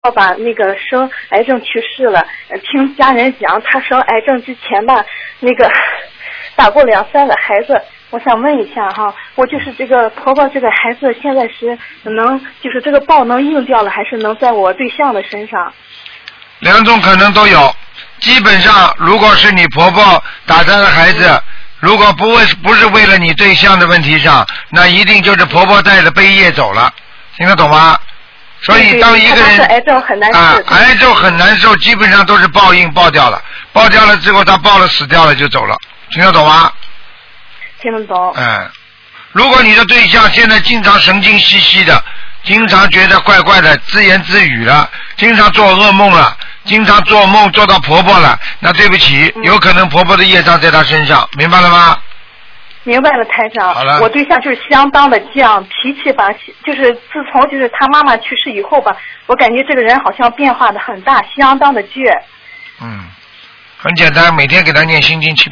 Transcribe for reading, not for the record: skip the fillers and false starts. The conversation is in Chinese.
吧，那个生癌症去世了。听家人讲，他生癌症之前吧，那个打过2、3个孩子。我想问一下哈，我就是这个婆婆这个孩子现在是能就是这个报能应掉了，还是能在我对象的身上 ？2种可能都有。基本上，如果是你婆婆打胎的孩子，如果不是为了你对象的问题上，那一定就是婆婆带着悲业走了，听得懂吗？所以当一个人癌症很难治癌症很难受，基本上都是报应报掉了，报掉了之后他报了死掉了就走了，听得懂吗？ 听得懂。 如果你的对象现在经常神经兮兮的，经常觉得怪怪的，自言自语了，经常做噩梦了，经常做梦做到婆婆了，那对不起，有可能婆婆的业障在她身上，明白了吗？ 明白了，台长。 好了。 我对象就是相当的犟，脾气吧，就是自从就是他妈妈去世以后吧，我感觉这个人好像变化的很大，相当的倔。 很简单，每天给他念心经7